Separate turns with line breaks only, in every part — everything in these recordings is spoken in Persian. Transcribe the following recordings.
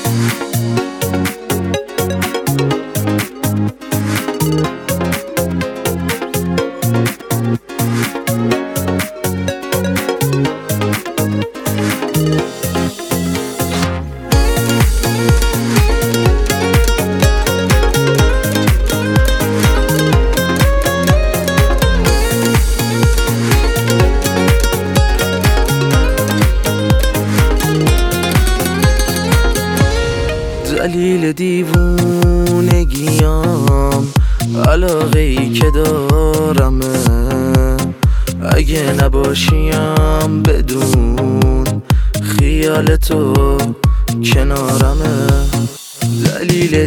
دلیل دیوونگیام علاقه‌ای که دارمه، اگه نباشیم بدون خیال تو کنارمه. دلیل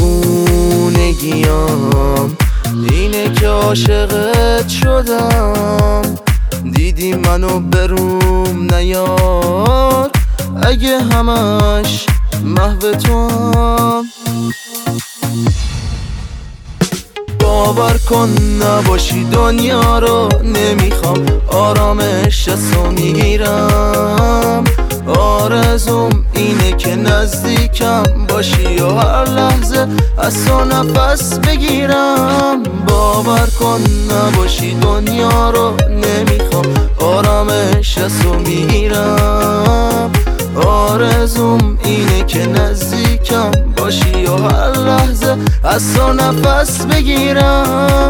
دیوونگیام اینه که عاشقت شدم، دیدی منو بروم نیار، اگه همش محو توام. باور کن نباشی دنیا رو نمیخوام، آرامش دستو میگیرم. آرزوم اینه که نزدیکم باشی و هر لحظه از تو نفس بگیرم. باور کن نباشی دنیا رو نمیخوام، آرامش دستو میگیرم. آرزوم اینه که نزدیکم باشی و هر لحظه از تو نفس بگیرم.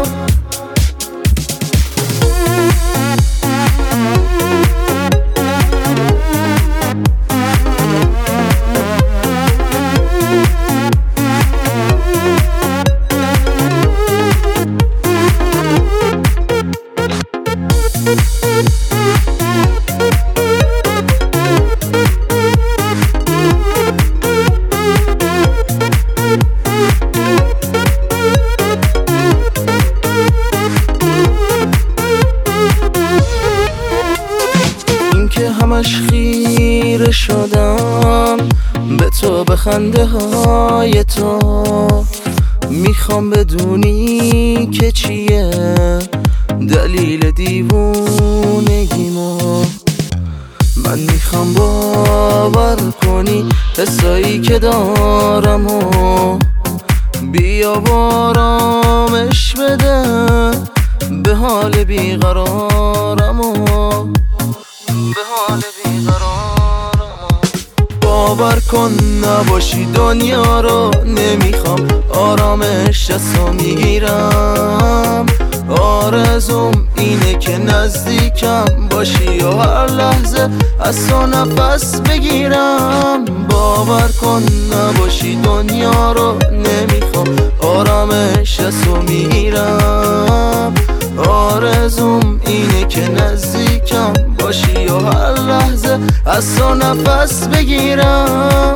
که همش خیره شدم به تو، به خنده های تو. میخوام بدونی که چیه دلیل دیوونگیمو. من میخوام باور کنی حسایی که دارم و بیا آرامش بده به حال بیقرارم و به حال بیقرارم. باور کن نباشی دنیا رو نمیخوام، آرامش دستو میگیرم. آرزوم اینه که نزدیکم باشی و هر لحظه از تو نفس بگیرم. باور کن نباشی دنیا رو نمیخوام، آرامش دستو میگیرم. آرزوم اینه که نزدیکم باشی و هر لحظه از تو نفس بگیرم.